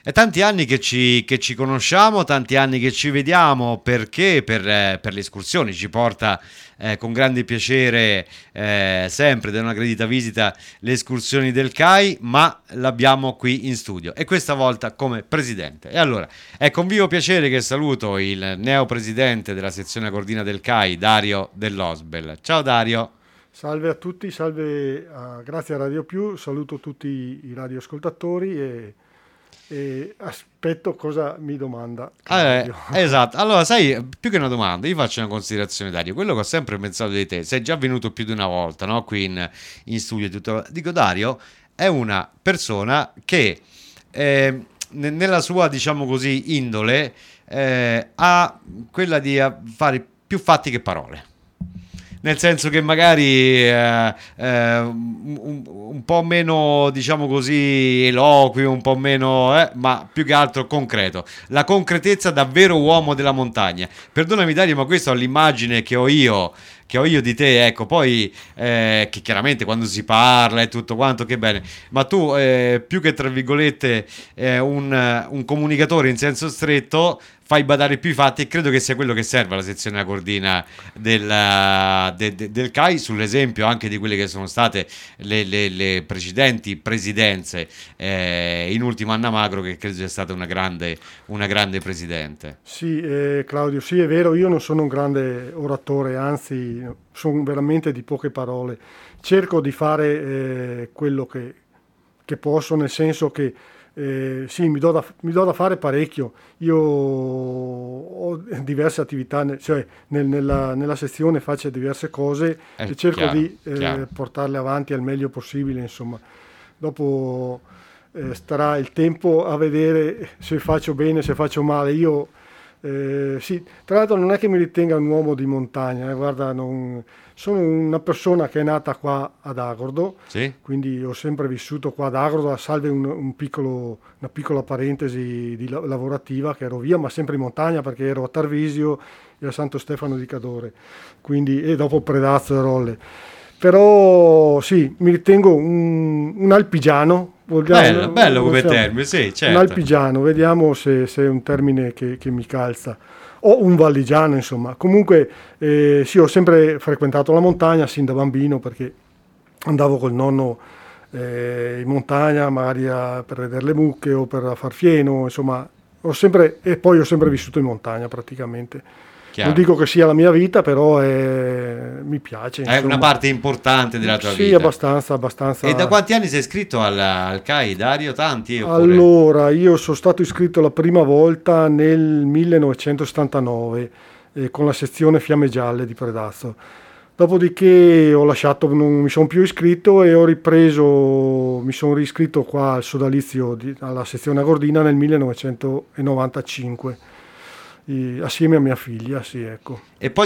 È tanti anni che ci conosciamo, tanti anni che ci vediamo perché per le escursioni ci porta con grande piacere sempre, ed è una gradita visita, le escursioni del CAI, ma l'abbiamo qui in studio e questa volta come presidente. E allora è con vivo piacere che saluto il neopresidente della sezione Cordina del CAI, Dario Dell'Osbel. Ciao Dario. Salve a tutti, salve, grazie a Radio Più, saluto tutti i radioascoltatori e aspetto cosa mi domanda Claudio. Esatto, allora sai, più che una domanda, io faccio una considerazione, Dario. Quello che ho sempre pensato di te, sei già venuto più di una volta, no? Qui in studio, e tutto. Dico, Dario è una persona che nella sua, diciamo così, indole ha quella di fare più fatti che parole. Nel senso che magari un po' meno, diciamo così, eloquio, un po' meno, ma più che altro concreto. La concretezza da vero uomo della montagna. Perdonami Dario, ma questa è l'immagine che ho io di te, ecco, poi che chiaramente quando si parla e tutto quanto, che bene, ma tu più che tra virgolette un comunicatore in senso stretto, fai badare più i fatti e credo che sia quello che serve alla sezione a Cordina del CAI, sull'esempio anche di quelle che sono state le precedenti presidenze, in ultimo Anna Magro, che credo sia stata una grande presidente. Sì, Claudio, sì, è vero, io non sono un grande oratore, anzi, sono veramente di poche parole. Cerco di fare quello che posso, nel senso che sì, mi do da fare parecchio. Io ho diverse attività, cioè nella sezione faccio diverse cose e cerco Chiaro, di chiaro. portarle avanti al meglio possibile, insomma. Dopo starà il tempo a vedere se faccio bene, se faccio male. Io sì, tra l'altro non è che mi ritenga un uomo di montagna, guarda, sono una persona che è nata qua ad Agordo, Sì? quindi ho sempre vissuto qua ad Agordo, salve una piccola parentesi lavorativa, che ero via, ma sempre in montagna perché ero a Tarvisio e a Santo Stefano di Cadore, quindi, e dopo Predazzo e Rolle. Però sì, mi ritengo un alpigiano. Bello, bello come Possiamo- termine, sì, un certo. alpigiano, vediamo se è un termine che mi calza. O un valligiano, insomma. Comunque, sì, ho sempre frequentato la montagna sin da bambino perché andavo col nonno in montagna, magari per vedere le mucche o per far fieno, insomma, e poi ho sempre vissuto in montagna praticamente. Non Chiaro. dico che sia la mia vita, però mi piace, È una insomma. parte importante della tua Sì, vita. abbastanza, E da abbastanza. quanti anni sei iscritto al CAI, Dario? Tanti oppure? Allora, io sono stato iscritto la prima volta nel 1979 con la sezione Fiamme Gialle di Predazzo. Dopodiché ho lasciato, non mi sono più iscritto e ho ripreso, mi sono riscritto qua al sodalizio alla sezione Agordina nel 1995, assieme a mia figlia, sì, ecco. E poi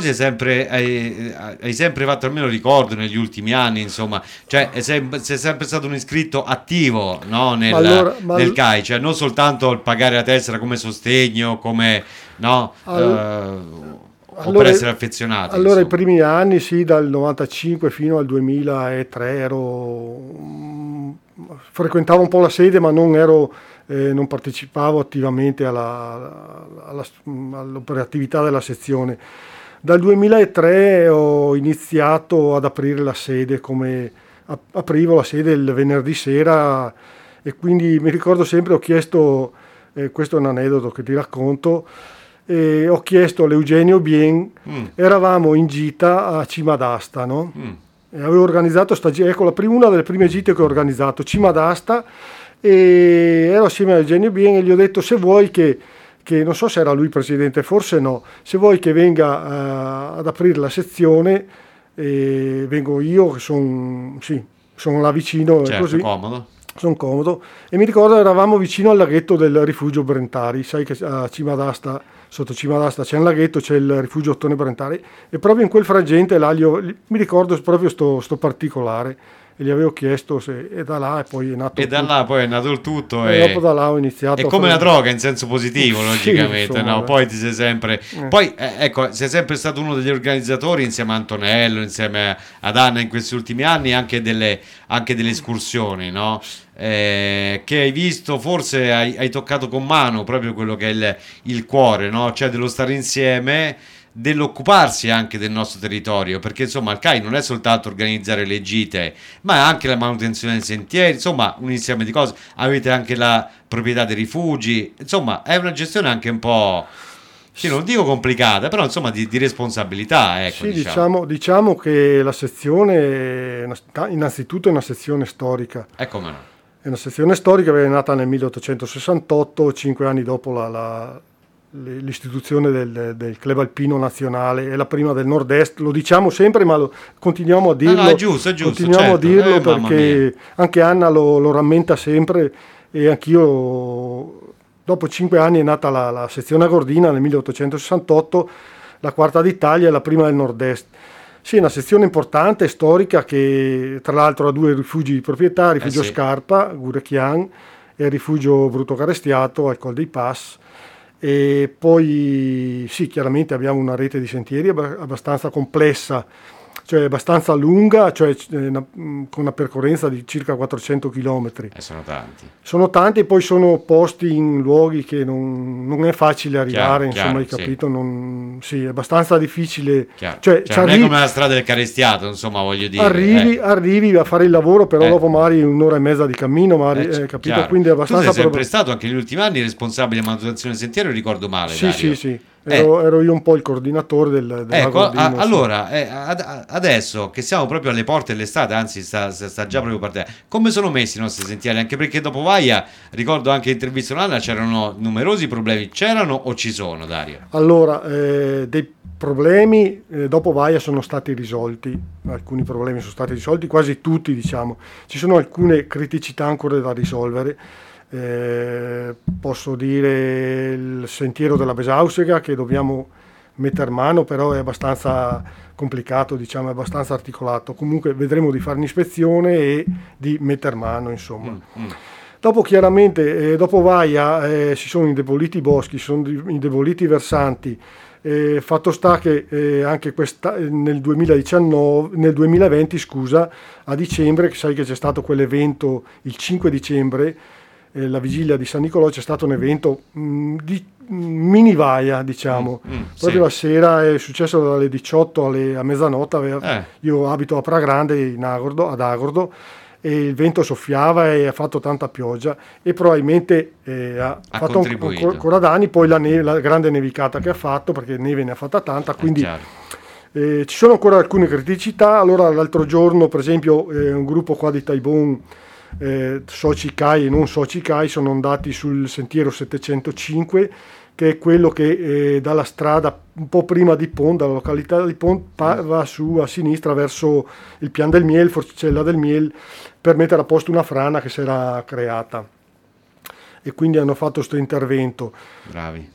hai sempre fatto, almeno ricordo, negli ultimi anni, insomma, cioè sei sempre stato un iscritto attivo, no, Ma allora, nel CAI, cioè non soltanto il pagare la tessera come sostegno, come, no, al- o per Allora, essere affezionato, allora, i insomma. primi anni, sì, dal 95 fino al 2003 frequentavo un po' la sede, ma non partecipavo attivamente all'operatività della sezione. Dal 2003 ho iniziato ad aprire la sede, aprivo la sede il venerdì sera e quindi mi ricordo sempre, ho chiesto, questo è un aneddoto che ti racconto, e ho chiesto all'Eugenio Bien, Mm, eravamo in gita a Cima d'Asta, no? mm. E avevo organizzato ecco una delle prime gite che ho organizzato, Cima d'Asta, e ero assieme a Eugenio Bien e gli ho detto se vuoi che non so se era lui presidente, forse no, se vuoi che venga ad aprire la sezione, vengo io che sono là vicino e Certo, così. comodo. Sono comodo e mi ricordo eravamo vicino al laghetto del rifugio Brentari, sai che a Cima d'Asta, sotto Cima d'Asta c'è un laghetto, c'è il rifugio Ottone Brentari e proprio in quel frangente là mi ricordo proprio sto particolare e gli avevo chiesto se, e da là poi è nato E da là poi è nato il tutto e dopo da là ho iniziato è come una droga in senso positivo, Sì, logicamente, insomma, no? Poi ti sei sempre poi ecco, sei sempre stato uno degli organizzatori insieme a Antonello, insieme ad Anna in questi ultimi anni anche delle escursioni, no? Che hai visto, forse hai toccato con mano proprio quello che è il cuore, no? Cioè dello stare insieme, dell'occuparsi anche del nostro territorio, perché insomma il CAI non è soltanto organizzare le gite, ma è anche la manutenzione dei sentieri, insomma un insieme di cose. Avete anche la proprietà dei rifugi, insomma è una gestione anche un po', sì, non dico complicata, però insomma di responsabilità, ecco, sì, diciamo che la sezione innanzitutto è una sezione storica. È come no. È una sezione storica che è nata nel 1868, 5 anni dopo l'istituzione del Club Alpino Nazionale, è la prima del Nord-Est, lo diciamo sempre ma continuiamo a dirlo, no, è giusto, continuiamo certo. a dirlo Mamma perché mia. anche Anna lo rammenta sempre e anch'io, dopo 5 anni è nata la sezione Agordina nel 1868, la quarta d'Italia e la prima del Nord-Est. Sì, è una sezione importante, storica, che tra l'altro ha 2 rifugi di proprietà, il rifugio Sì. Scarpa, Gurecchian, e il rifugio Bruto Carestiato al Col dei Pass. E poi sì, chiaramente abbiamo una rete di sentieri abbastanza complessa, cioè abbastanza lunga, cioè con una percorrenza di circa 400 km. Sono tanti. Sono tanti e poi sono posti in luoghi che non è facile arrivare, insomma, hai capito? Sì, è abbastanza difficile. Cioè non è come la strada del Carestiato, insomma, voglio dire. Arrivi a fare il lavoro, però dopo magari un'ora e mezza di cammino, capito? Chiaro. Quindi è abbastanza. Tu sei sempre stato anche negli ultimi anni responsabile di manutenzione del sentiero, ricordo male. Sì, Dario. sì. Ero io un po' il coordinatore ecco, Gordino, allora adesso che siamo proprio alle porte dell'estate, anzi sta già proprio partendo, come sono messi i nostri sentieri? Anche perché dopo Vaia, ricordo anche in intervista all'Anna, c'erano numerosi problemi, c'erano o ci sono, Dario? Allora, dei problemi dopo Vaia sono stati risolti, alcuni problemi sono stati risolti, quasi tutti diciamo, ci sono alcune criticità ancora da risolvere. Posso dire il sentiero della Besausega che dobbiamo mettere mano, però è abbastanza complicato, diciamo, è abbastanza articolato. Comunque vedremo di fare un'ispezione e di mettere mano, insomma. Dopo chiaramente, dopo Vaia si sono indeboliti i boschi, si sono indeboliti i versanti. Fatto sta che anche nel 2020, scusa, a dicembre, che sai che c'è stato quell'evento il 5 dicembre, la vigilia di San Nicolò, c'è stato un evento di mini Vaia, diciamo. Proprio la sera è successo dalle 18 a mezzanotte. Io abito a Pragrande, ad Agordo, e il vento soffiava e ha fatto tanta pioggia e probabilmente ha fatto ancora danni. Poi la grande nevicata che ha fatto, perché neve ne ha fatta tanta, quindi ci sono ancora alcune criticità. Allora l'altro giorno, per esempio, un gruppo qua di Taibon, Soci Kai e non Soci Kai, sono andati sul sentiero 705, che è quello che dalla strada un po' prima di Pont, dalla località di Pont, va su a sinistra verso il Pian del Miel, Forcella del Miel, per mettere a posto una frana che si era creata, e quindi hanno fatto questo intervento. Bravi.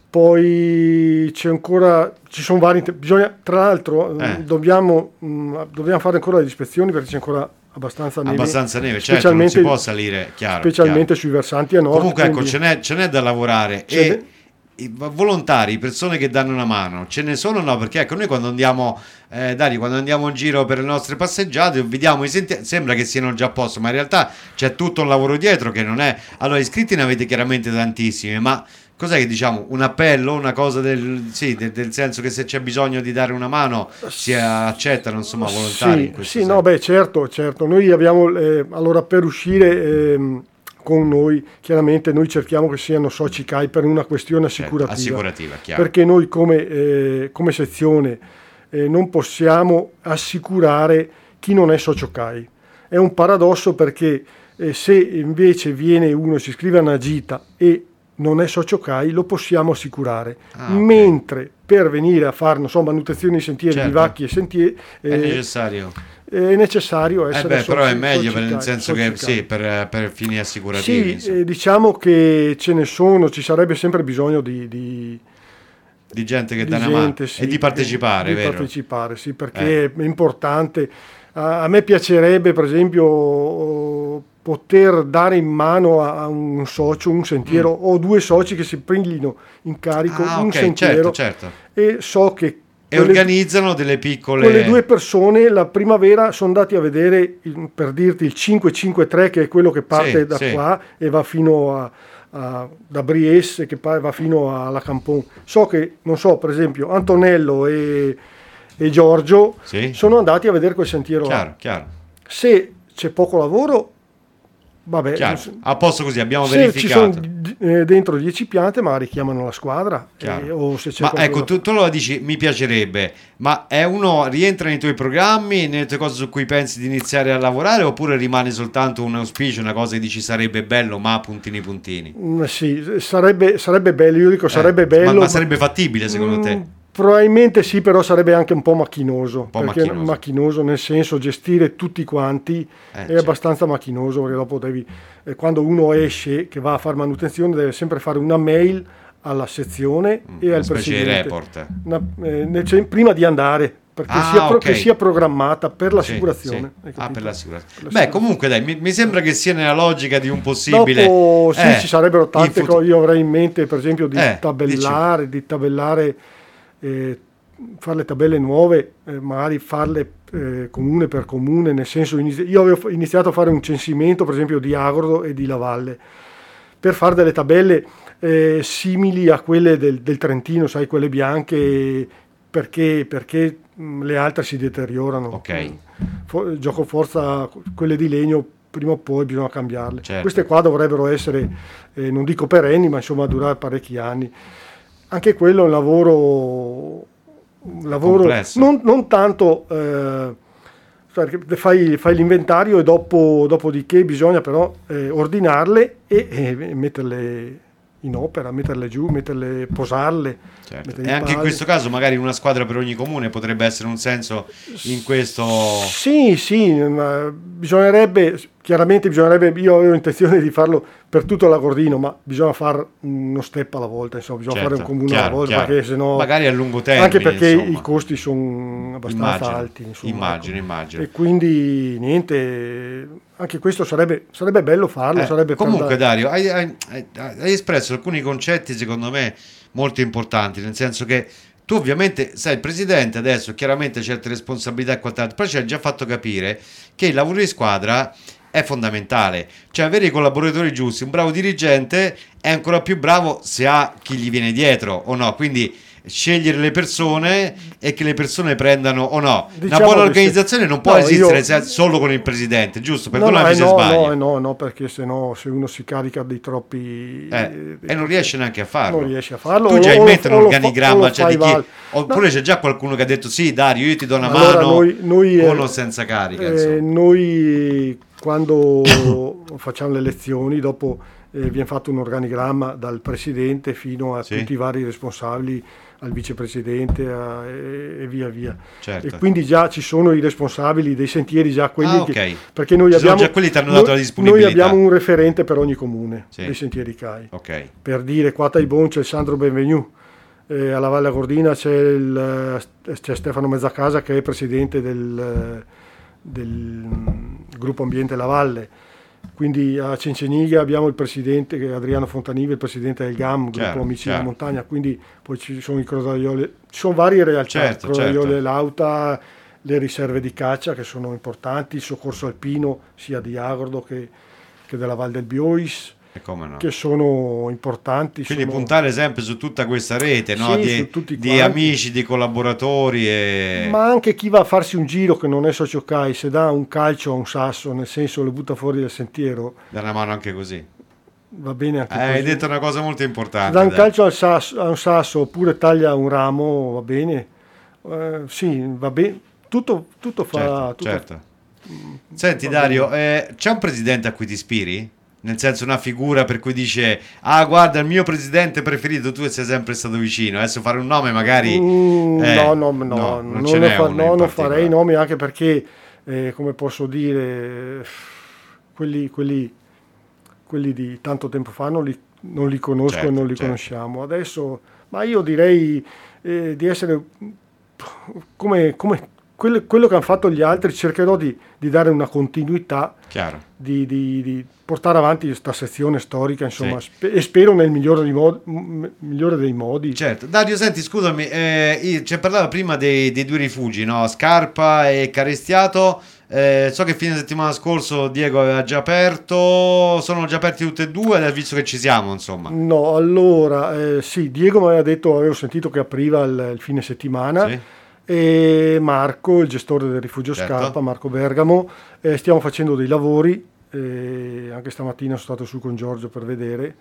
Poi ci sono vari, tra l'altro dobbiamo fare ancora le ispezioni perché c'è ancora abbastanza neve, certo, non si può salire, specialmente sui versanti a nord. Comunque ecco, ce n'è da lavorare. E i volontari, persone che danno una mano, ce ne sono o no? Perché ecco, noi quando andiamo quando andiamo in giro per le nostre passeggiate, vediamo i sentieri, sembra che siano già a posto, ma in realtà c'è tutto un lavoro dietro che non è. Allora, iscritti ne avete chiaramente tantissimi, ma cos'è che diciamo? Un appello, una cosa del senso che se c'è bisogno di dare una mano si accettano, insomma, volontari? Certo. Noi abbiamo allora, per uscire con noi, chiaramente noi cerchiamo che siano soci CAI per una questione assicurativa, chiaro. Perché noi come sezione non possiamo assicurare chi non è socio CAI. È un paradosso, perché se invece viene uno, si iscrive a una gita e non è socio CAI, lo possiamo assicurare, mentre per venire a fare manutenzione di sentieri, bivacchi e sentieri è necessario essere però è meglio, nel senso che per fini assicurativi. Diciamo che ce ne sono, ci sarebbe sempre bisogno di gente che dà una mano e di partecipare, vero? Partecipare, sì, perché è importante. A me piacerebbe, per esempio, poter dare in mano a un socio un sentiero o due soci che si prendono in carico un sentiero, certo. E so che organizzano delle piccole... Quelle due persone la primavera sono andati a vedere, per dirti, il 553, che è quello che parte qua e va fino da Briesse, che va fino alla Campon. So che, non so, per esempio Antonello e Giorgio sono andati a vedere quel sentiero. Chiaro. Se c'è poco lavoro, vabbè, a posto così, abbiamo verificato. Se ci sono dentro 10 piante, magari chiamano la squadra. O se c'è ecco, tu lo dici, mi piacerebbe, ma rientra nei tuoi programmi, nelle tue cose su cui pensi di iniziare a lavorare, oppure rimane soltanto un auspicio, una cosa che dici sarebbe bello, ma puntini? Sì, sarebbe bello, io dico sarebbe bello. Ma sarebbe fattibile secondo te? Probabilmente sì, però sarebbe anche un po' macchinoso, macchinoso nel senso, gestire tutti quanti è abbastanza macchinoso, perché dopo quando uno esce che va a fare manutenzione, deve sempre fare una mail alla sezione e al presidente, report. prima di andare, perché che sia programmata per l'assicurazione. Per l'assicurazione. Comunque dai, mi sembra che sia nella logica di un possibile... Dopo ci sarebbero tante cose, io avrei in mente per esempio di tabellare, fare le tabelle nuove, magari farle comune per comune, nel senso, io avevo iniziato a fare un censimento per esempio di Agordo e di Lavalle per fare delle tabelle simili a quelle del Trentino, sai, quelle bianche, perché le altre si deteriorano. Gioco forza, quelle di legno prima o poi bisogna cambiarle. Queste qua dovrebbero essere, non dico perenni, ma insomma durare parecchi anni. Anche quello è un lavoro non tanto, perché fai l'inventario e dopodiché bisogna però ordinarle e metterle in opera, metterle giù, posarle. E anche in questo caso magari una squadra per ogni comune potrebbe essere un senso in questo... Sì, ma chiaramente bisognerebbe, io avevo intenzione di farlo per tutto l'Agordino, ma bisogna fare uno step alla volta, insomma, bisogna fare un comune alla volta, perché sennò, magari a lungo termine, anche perché i costi sono abbastanza alti, insomma, immagino. E quindi niente, anche questo sarebbe bello farlo. Comunque Dario, hai espresso alcuni concetti secondo me molto importanti, nel senso che tu ovviamente sai, il presidente adesso chiaramente certe responsabilità e quant'altro, però ci hai già fatto capire che il lavoro di squadra è fondamentale, cioè avere i collaboratori giusti, un bravo dirigente è ancora più bravo se ha chi gli viene dietro o no, quindi scegliere le persone e che le persone prendano o no. Una buona organizzazione non può esistere solo con il presidente, giusto? Perdonami se sbaglio. No, perché se uno si carica di troppi e non riesce neanche a farlo. Non riesce a farlo. Tu già in mente un organigramma, oppure c'è già qualcuno che ha detto sì Dario, io ti do una mano con o senza carica. Noi quando facciamo le elezioni, dopo viene fatto un organigramma dal presidente fino a tutti i vari responsabili, al vicepresidente e via. E quindi già ci sono i responsabili dei sentieri, già quelli perché noi abbiamo già quelli che hanno dato la disponibilità. Noi abbiamo un referente per ogni comune dei sentieri CAI. Per dire, qua a Taibon c'è il Sandro Benvenu, alla Valle Agordina c'è Stefano Mezzacasa che è presidente del gruppo Ambiente La Valle. Quindi a Cenceniga abbiamo il presidente che è Adriano Fontanive, il presidente del GAM, gruppo Amici della Montagna, quindi poi ci sono i Crodaioli, ci sono varie realtà, Crodaioli Lauta, le riserve di caccia che sono importanti, il soccorso alpino sia di Agordo che della Val del Biois, che sono importanti. Quindi puntare sempre su tutta questa rete, no? di amici, di collaboratori. Ma anche chi va a farsi un giro che non è socio CAI, se dà un calcio a un sasso, nel senso lo butta fuori dal sentiero, dà una mano anche così. Va bene anche così. Hai detto una cosa molto importante. Se dà un calcio a un sasso oppure taglia un ramo, va bene. Sì, va bene. Tutto fa... Certo. Senti Dario, c'è un presidente a cui ti ispiri? Nel senso, una figura per cui dice guarda, il mio presidente preferito, tu sei sempre stato vicino, adesso fare un nome magari non farei nomi, anche perché come posso dire, quelli di tanto tempo fa non li conosco e non li conosciamo adesso, ma io direi di essere come quello che hanno fatto gli altri cercherò di dare una continuità, Chiaro. di portare avanti questa sezione storica, insomma, Sì. e spero nel migliore dei modi. Certo. Dario, senti, scusami, ci parlava prima dei due rifugi, no? Scarpa e Carestiato. So che fine settimana scorso Diego aveva già aperto, sono già aperti tutti e due, visto che ci siamo, insomma. No, allora, sì, Diego mi aveva detto, avevo sentito che apriva il fine settimana. Sì. E Marco, il gestore del rifugio Certo. Scarpa, Marco Bergamo, stiamo facendo dei lavori, anche stamattina sono stato su con Giorgio per vedere,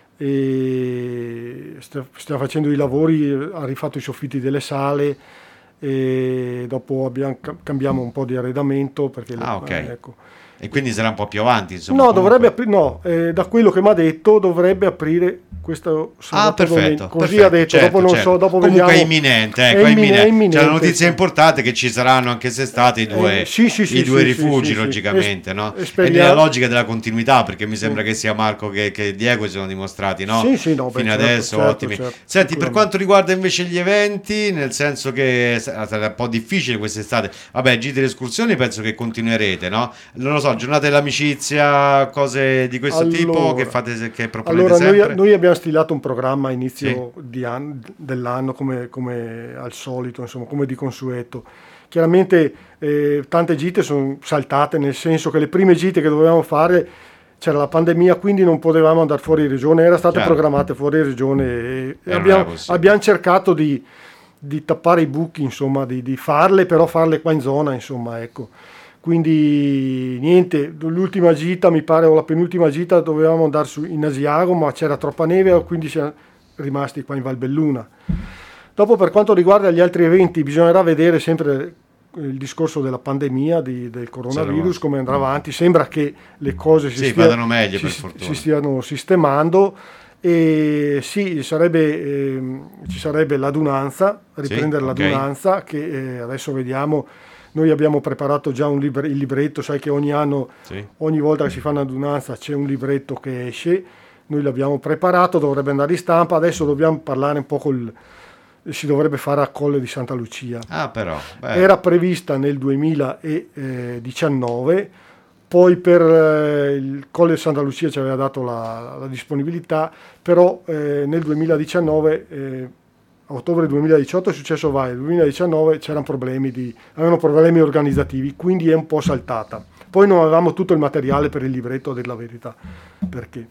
e stiamo facendo i lavori, ha rifatto i soffitti delle sale, e dopo cambiamo un po' di arredamento perché Ok. ecco. E quindi sarà un po' più avanti, insomma. No, comunque. dovrebbe aprire, da quello che mi ha detto dovrebbe aprire questo sabato Perfetto. così perfetto, ha detto, certo, dopo non certo. so, dopo Comunque vediamo. è imminente, ecco, è È imminente. Cioè, la notizia sì. importante è che ci saranno anche quest'estate i due, Sì, i due sì, rifugi, sì. logicamente, no? E E speriamo. nella logica della continuità, perché mi sembra che sia Marco che Diego si sono dimostrati, no? Sì, no, Fino certo, adesso certo, ottimi. certo, Senti, per sicuramente. quanto riguarda invece gli eventi, nel senso che sarà un po' difficile quest'estate. Vabbè, gite d'escursioni penso che continuerete, no? Non lo so, giornate dell'amicizia, cose di questo tipo che fate, che proponete allora sempre? noi abbiamo stilato un programma a inizio dell'anno come al solito, insomma, come di consueto. Chiaramente tante gite sono saltate, nel senso che le prime gite che dovevamo fare c'era la pandemia, quindi non potevamo andare fuori regione, erano state Chiaro. programmate fuori regione e non era possibile. abbiamo cercato di tappare i buchi, insomma, di farle, però farle qua in zona, insomma, ecco. Quindi niente, l'ultima gita mi pare, o la penultima gita, dovevamo andare in Asiago, ma c'era troppa neve, quindi siamo rimasti qua in Valbelluna. Dopo, per quanto riguarda gli altri eventi, bisognerà vedere sempre il discorso della pandemia, del coronavirus, come andrà avanti. Sembra che le cose vadano meglio, per fortuna. si stiano sistemando. E sì, ci sarebbe l'adunanza, riprendere l'adunanza, che adesso vediamo. Noi abbiamo preparato già il libretto, sai che ogni anno, ogni volta che si fa un'adunanza c'è un libretto che esce, noi l'abbiamo preparato, dovrebbe andare in stampa, adesso dobbiamo parlare un po' si dovrebbe fare a Colle di Santa Lucia. Però. Era prevista nel 2019, poi per il Colle di Santa Lucia ci aveva dato la disponibilità, però nel 2019... a ottobre 2018 è successo nel 2019 avevano problemi organizzativi, quindi è un po' saltata. Poi non avevamo tutto il materiale per il libretto, a dir la verità, perché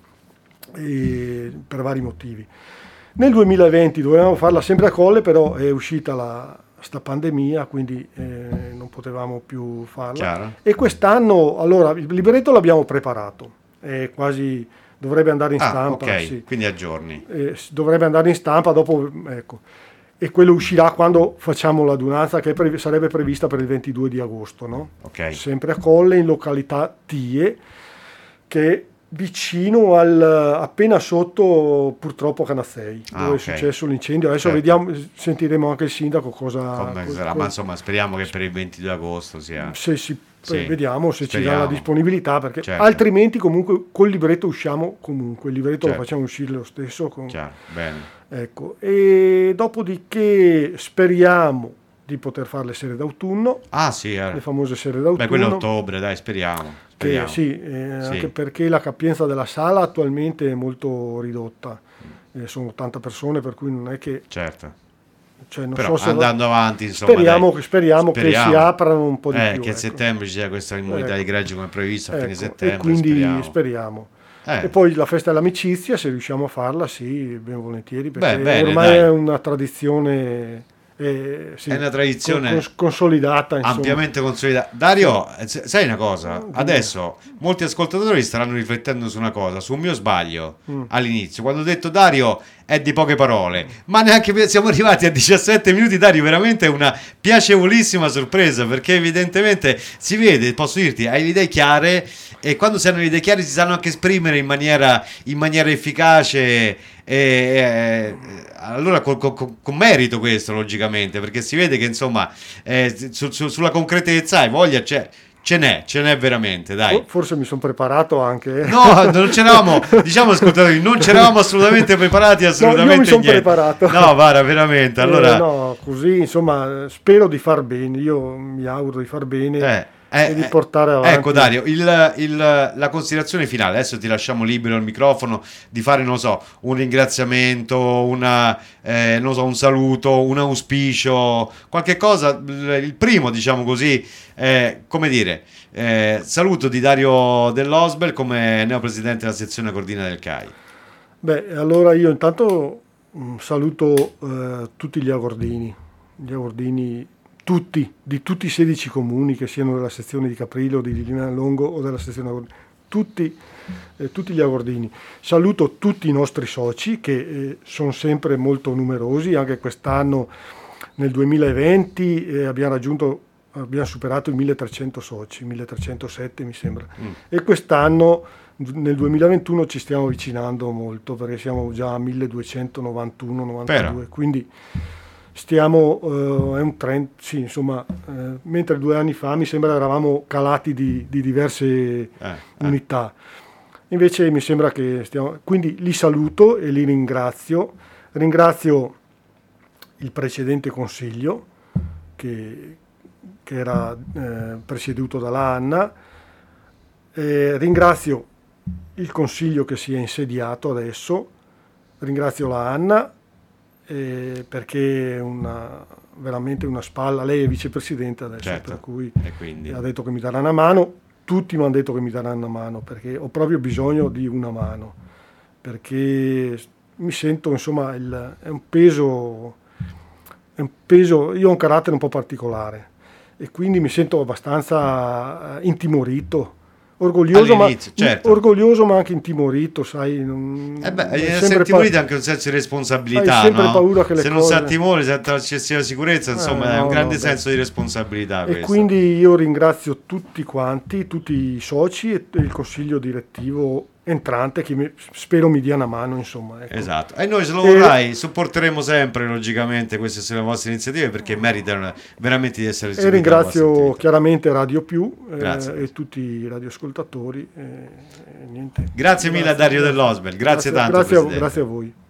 per vari motivi. Nel 2020 dovevamo farla sempre a Colle, però è uscita sta pandemia, quindi non potevamo più farla. Chiaro. E quest'anno, allora, il libretto l'abbiamo preparato, è quasi... dovrebbe andare in stampa, ok, sì. Quindi a giorni. Dovrebbe andare in stampa dopo, ecco. E quello uscirà quando facciamo l'adunanza, che sarebbe prevista per il 22 di agosto, no? Ok. Sempre a Colle, in località Tie, che è vicino appena sotto purtroppo Canazzei, dove è successo l'incendio. Adesso vediamo, sentiremo anche il sindaco cosa sarà, ma insomma speriamo che per il 22 agosto sia... Vediamo se ci dà la disponibilità, perché altrimenti comunque col libretto usciamo comunque, il libretto lo facciamo uscire lo stesso. Chiaro, bene. Ecco, e dopodiché speriamo di poter fare le sere d'autunno, le famose sere d'autunno. Beh, quello è ottobre, dai, speriamo. Anche perché la capienza della sala attualmente è molto ridotta, sono 80 persone, per cui non è che... Certo. Cioè, non però so se andando avanti, insomma, speriamo che si aprano un po' di più. Che a settembre ci sia questa immunità di gregge come previsto a fine E settembre. quindi speriamo. E poi la festa dell'amicizia, se riusciamo a farla, sì, ben volentieri, perché ormai è una tradizione. È una tradizione consolidata, insomma. Ampiamente consolidata. Dario, sai una cosa? Adesso molti ascoltatori staranno riflettendo su una cosa, su un mio sbaglio all'inizio, quando ho detto Dario è di poche parole, ma neanche siamo arrivati a 17 minuti. Dario, veramente è una piacevolissima sorpresa, perché evidentemente si vede, posso dirti, hai le idee chiare, e quando si hanno le idee chiare si sanno anche esprimere in maniera efficace. Allora con merito questo, logicamente, perché si vede che insomma sulla concretezza hai voglia, c'è ce n'è veramente, dai. Forse mi sono preparato anche. No, non c'eravamo, diciamo ascoltatori, non c'eravamo assolutamente preparati, assolutamente io mi sono niente. preparato. No, guarda, veramente, allora... no, così, insomma, spero di far bene, io mi auguro di far bene e di portare avanti. Ecco Dario, la considerazione finale, adesso ti lasciamo libero il microfono di fare, non so, un ringraziamento, non so, un saluto, un auspicio, qualche cosa, il primo, diciamo così, come dire, saluto di Dario dell'Osbel come neopresidente della sezione Cordina del CAI. Beh, allora io intanto saluto tutti gli agordini, tutti, di tutti i 16 comuni, che siano della sezione di Caprillo, di Lignano Longo o della sezione Agordini, tutti gli agordini. Saluto tutti i nostri soci che sono sempre molto numerosi, anche quest'anno nel 2020 abbiamo superato i 1300 soci, 1307 mi sembra, e quest'anno nel 2021 ci stiamo avvicinando molto perché siamo già a 1291-92, quindi stiamo, è un trend, sì, insomma, mentre 2 anni fa mi sembra eravamo calati di diverse unità, invece mi sembra che quindi li saluto e li ringrazio il precedente consiglio che era presieduto dalla Anna, ringrazio il consiglio che si è insediato adesso, ringrazio la Anna perché è veramente una spalla, lei è vicepresidente adesso, certo. Per cui quindi... ha detto che mi darà una mano, tutti mi hanno detto che mi daranno una mano perché ho proprio bisogno di una mano, perché mi sento, insomma, è un peso, io ho un carattere un po' particolare e quindi mi sento abbastanza intimorito. Orgoglioso ma anche intimorito, sai. Essere intimorito è anche un senso di responsabilità, hai sempre no? paura che se non si ha timore, se ha eccessiva sicurezza, insomma, è un grande senso di responsabilità. E quindi io ringrazio tutti quanti, tutti i soci e il consiglio direttivo entrante che spero mi dia una mano, insomma, ecco. Esatto, e noi se lo vorrai supporteremo sempre, logicamente, queste sono le vostre iniziative perché meritano veramente di essere e ringrazio chiaramente Radio Più e tutti i radioascoltatori niente. Grazie mille a Dario dell'Osbel, grazie tanto. Grazie a voi.